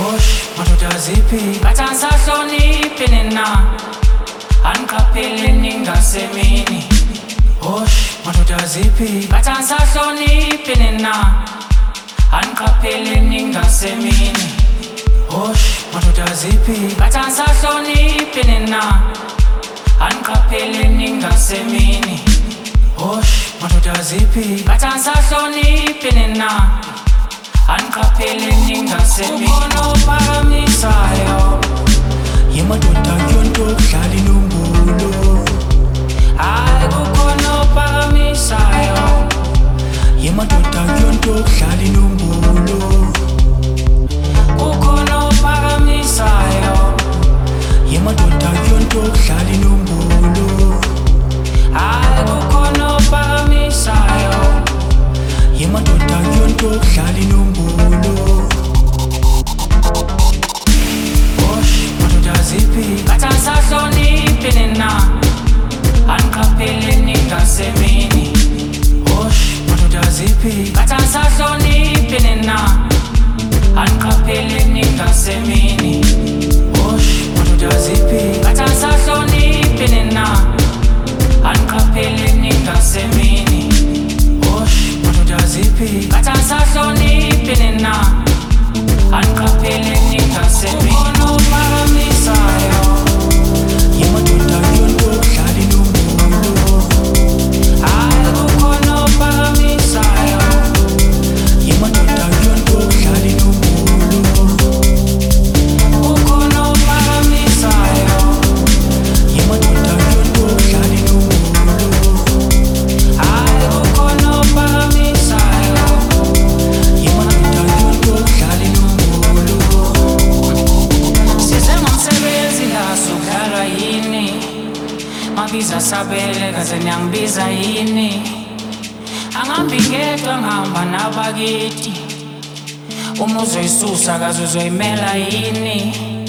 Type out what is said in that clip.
Osh, madoda ziphi Bathansahloniphi nina Anqaphele ningasemini Osh, madoda ziphi Bathansahloniphi nina Anqaphele ningasemini Osh, madoda ziphi Bathansahloniphi nina Anqaphele ningasemini Osh, madoda ziphi Bathansahloniphi nina Anqaphele ningasemini Ukhona ophakamisayo Yemadoda kuyonto okudlala inombolo Hayi kukhona ophakamisayo Yemadoda kuyonto okudlala inombolo Kukhona ophakamisayo Yemadoda kuyonto okudlala inombolo Hayi kukhona ophakamisayo Yemadoda kuyonto okudlala inombolo Osh, madoda ziphi Bathansahloniphi nina Anqaphele ningasemini Osh, madoda ziphi Bathansahloniphi nina Anqaphele ningasemini Osh, madoda ziphi Bathansahloniphi nina Anqaphele ningasemini Osh, madoda ziphi Bathansahloniphi nina Anqaphele ningasemini Ukhona ophakamisayo Yemadoda kuyonto okudlala inombolo Hayi kukhona ophakamisayo Yemadoda kuyonto okudlala inombolo Kukhona ophakamisayo Yemadoda kuyonto okudlala inombolo Hayi kukhona ophakamisayo Yemadoda kuyonto okudlala inombolo Size ngomsebenzi la sudlalwa yini Mabiza sabele kaze niyangibiza yini Angambi ngedwa ngihamba nabakithi Uma uzoyisusa kaze uzoyimela yini